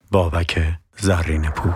بابک زرین پور.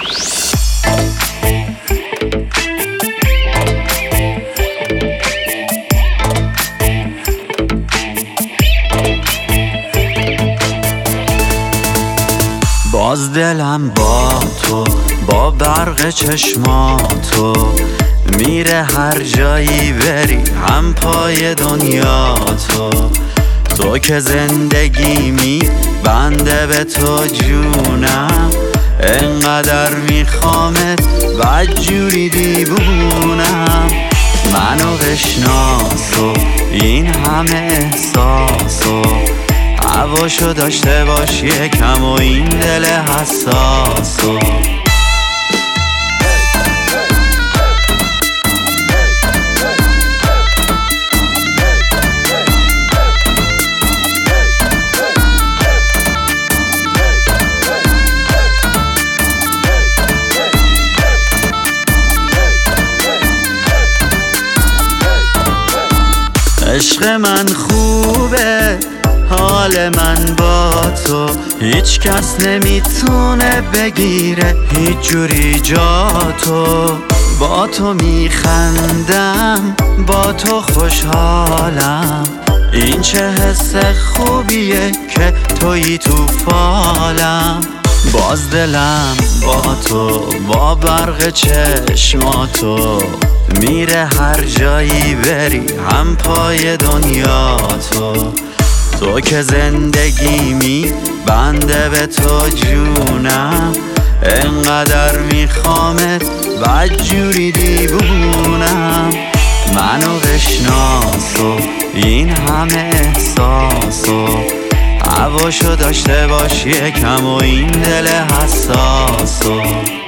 باز دلم با تو، با برق چشماتو میره هر جایی بری، هم پای دنیا تو که زندگیمی بنده به تو جونم، انقدر میخوامت بدجوری دیوونم. منو بشناسو این همه احساسو، هواشو داشته باش یکم و این دل حساسو. عشق من خوبه، حال من با تو هیچ کس نمیتونه بگیره هیچ جوری جا تو. با تو میخندم، با تو خوشحالم، این چه حس خوبیه که تویی تو فالم. باز دلم با تو، با برق چشماتو میره هر جایی بری، هم پای دنیا تو که زندگیمی بنده به تو جونم، انقدر میخوامت بدجوری دیوونم. منو بشناسو این همه احساسو، هواشو داشته باش یکم و این دل حساسو.